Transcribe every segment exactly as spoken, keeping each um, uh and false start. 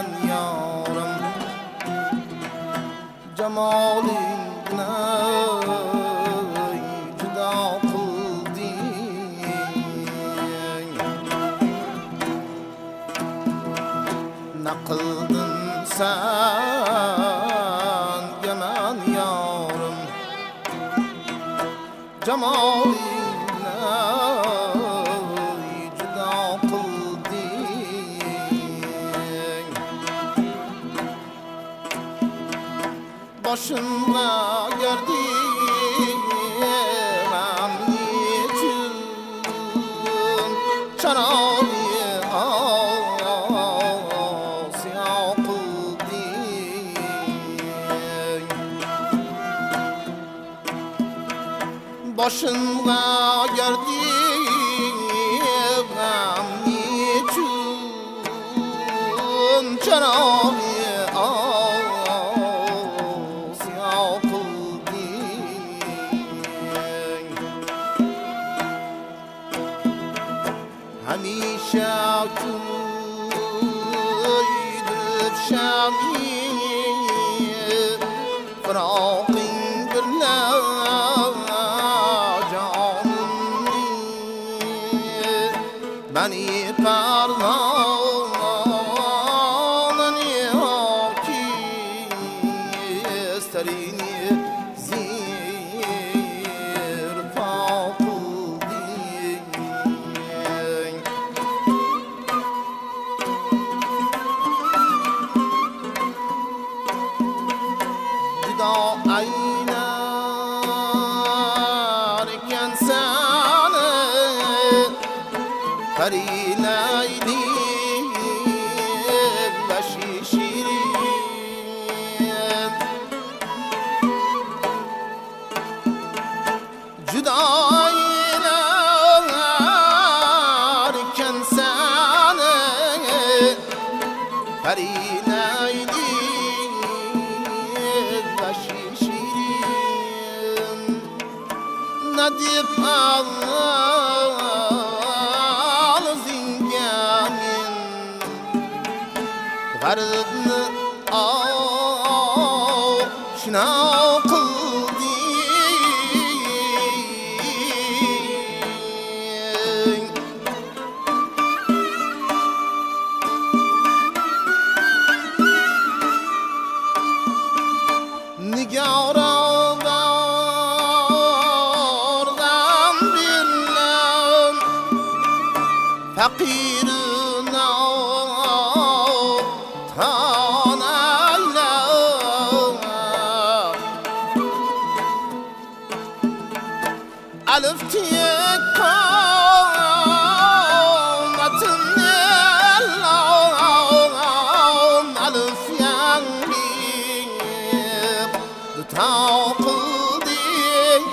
yaman yorim jamolingni judo qilding na qildin sen yaman yorim jamolingni başımda gördüm için çanağı asya kıldın başımda gördüm için çanağı همیشه کویدر شمی فراقین برلا جانمی منی پرواننی آکی استرینی زیر aynar iken seni Karinaydi başı şirin Juda aynar iken seni Karinaydi nadip al zingamin gardni oshna qilding nigora فقيرنا تانينا ألف تيكونتن اللهم ألف ينبيب تاقلدين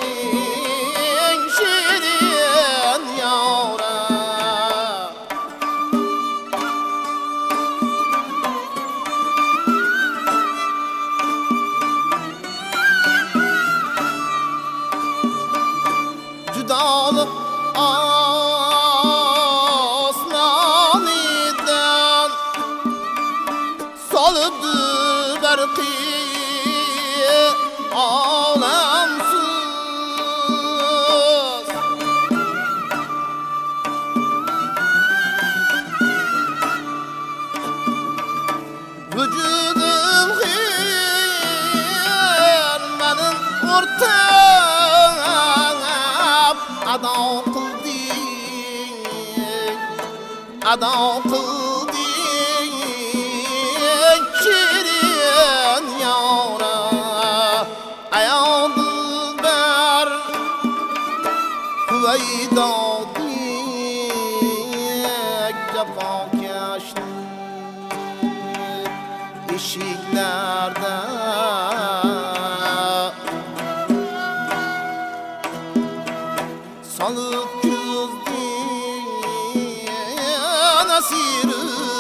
شيرين يورا Judalık asmaniden salıdı berki alemsiz vücudum hürmenin ortağım ada qilding ada qilding shirin yora ayol dilbar huvaydodek jafokashni eshiklarda solib ko'zding nasiri